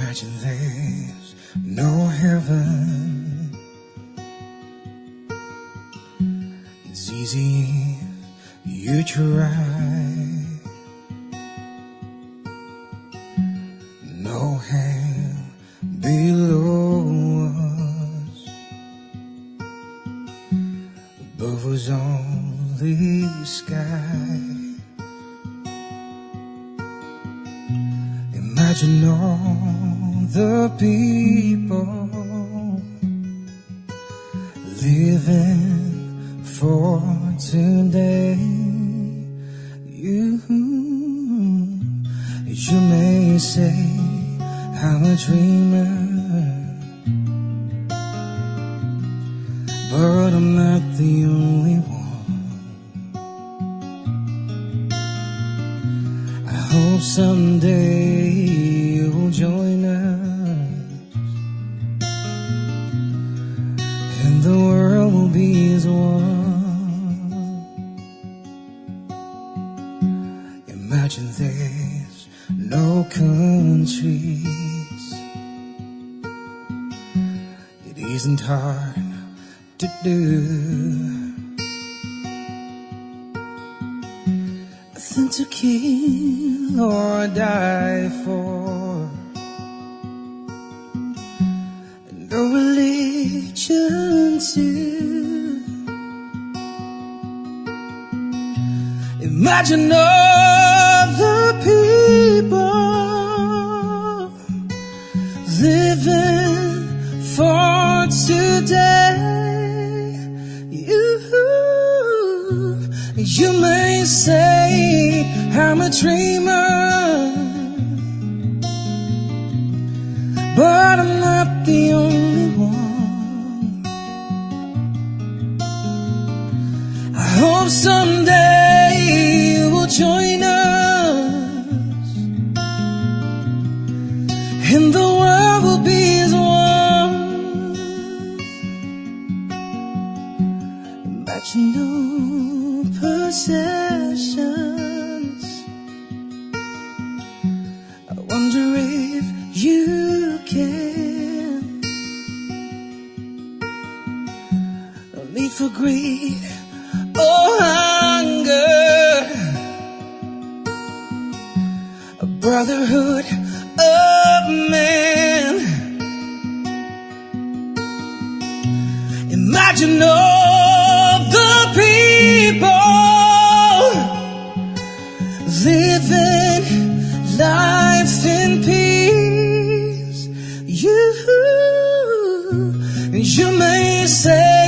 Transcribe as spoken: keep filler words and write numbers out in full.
Imagine there's no heaven. It's easy if you try. No hell below us. Above was only sky. Imagine all the people living for today. You, you may say I'm a dreamer, but I'm not the only one. I hope someday you'll join us, and the world will be as one. Imagine there's no countries. It isn't hard to do. Nothing to kill or die for, no religion too. Imagine all the people living for today. You, you may say I'm a dreamer, but I'm not the only one. I hope someday you will join us, and the world will be as one. Imagine no possessions. I wonder if you can. No need for greed or hunger, a brotherhood of man. Imagine all the people living life in peace. You, you may say